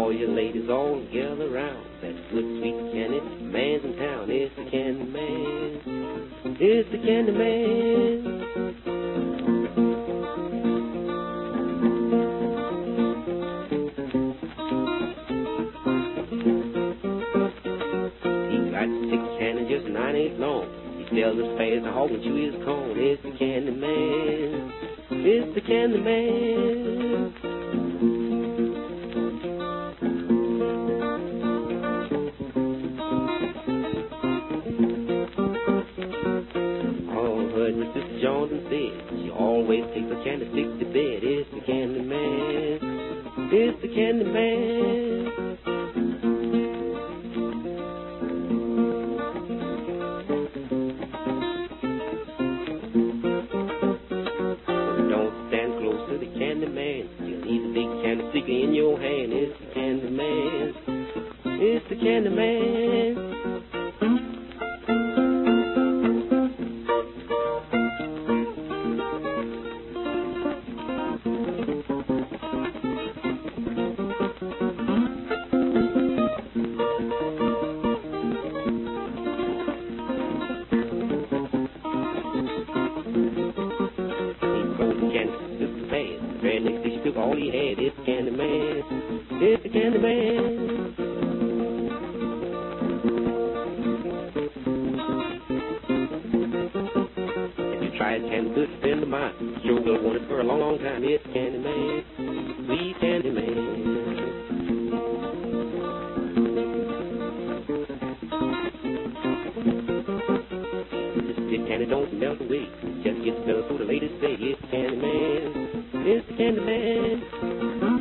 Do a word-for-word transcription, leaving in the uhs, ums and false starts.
all your ladies all gather round. That good sweet candy man's in town. It's the candy man. It's the candy man. He got six candy just nine eight long. He sells as fast as a hog and chew his corn. It's the candy man. It's the candy man. Missus Jordan said she always takes a candy stick to bed. It's the candy man. It's the candy man. Don't stand close to the candy man. You'll need a big candy stick in your hand. It's the candy man. It's the candy man. Right next to she took all he had. It's the candy man. It's the candy man. If you try his candy good, spend the mind. Sure will want it for a long, long time. It's the candy man. Sweet candy man. This candy don't melt away. Just gets better so the ladies say it's the candy man. It's the candy man.